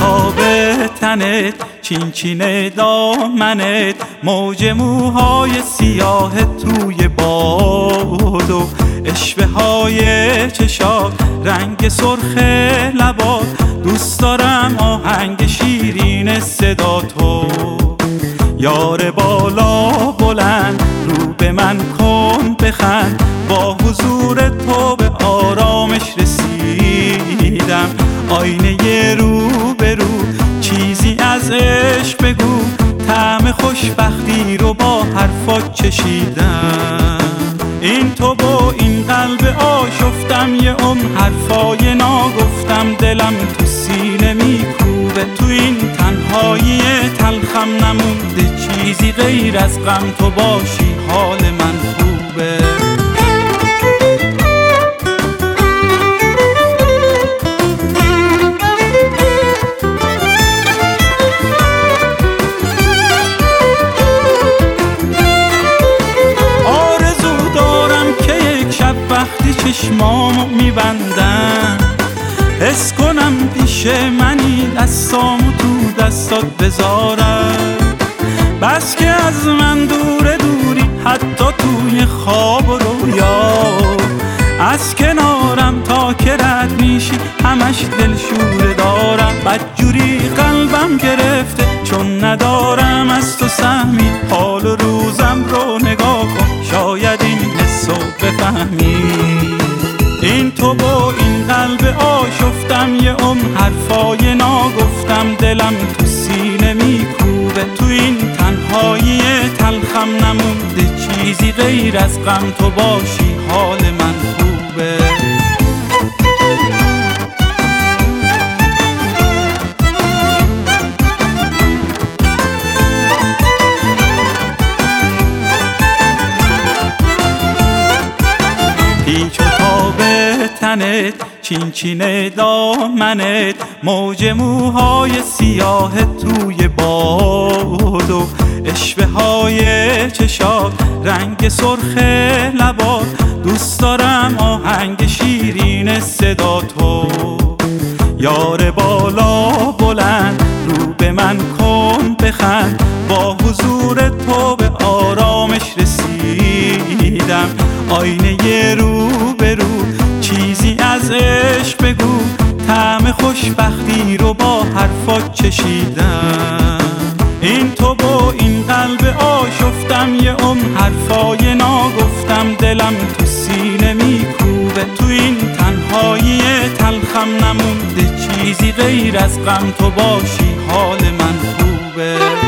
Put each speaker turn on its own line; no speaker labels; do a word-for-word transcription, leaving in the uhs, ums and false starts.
تاب تنت، چین چین دامنت، موج موهای سیاه توی باد و اشوه های چشات، رنگ سرخ لبات، دوست دارم آهنگ شیرین صدا تو. یار بالا بلند رو به من کن بخند، با حضور تو به آرامش رسیدم. آینه رو به رو چیزی از عشق بگو، طعم خوشبختی رو با حرفات چشیدم. این تو با این قلب آشفتم، یه عمر حرفای ناگفتم، دلم تو سینه میکوبه. تو این تنهایی تلخم نمونده چیزی غیر از غم، تو باشی حال من خوبه. وقتی چشمامو میبندم حس کنم پیش منی، دستامو تو دستات بذارم. بس که از من دور دوری، حتی توی خواب و رویا، از کنارم تا که رد میشی همش دلشوره دارم. بدجوری قلبم گرفته چون ندارم از تو سهمی، حال و روزم رو نگاه کن شاید این حسو بفهمی. این تو با این قلب آشفتم، یه عمر حرفای ناگفتم، دلم تو سینه میکوبه. تو این تنهایی تلخم نمونده چیزی غیر از غم، تو باشی حال من خوبه. پیچ و تاب تنت، چین چین دامنت، موج موهای سیاه توی باد و اشوه های چشات، رنگ سرخ لبات، دوست دارم آهنگ شیرین صدا تو. یار بالا بلند رو به من کن بخند، با حضور تو به آرامش رسیدم. آینه رو به رو چیزی از عشق بگو، طعم خوشبختی رو با حرفات چشیدم. این تو با این قلب آشفتم، یه عمر حرفای ناگفتم، دلم تو سینه میکوبه. تو این تنهایی تلخم نمونده چیزی غیر از غم، تو باشی حال من خوبه.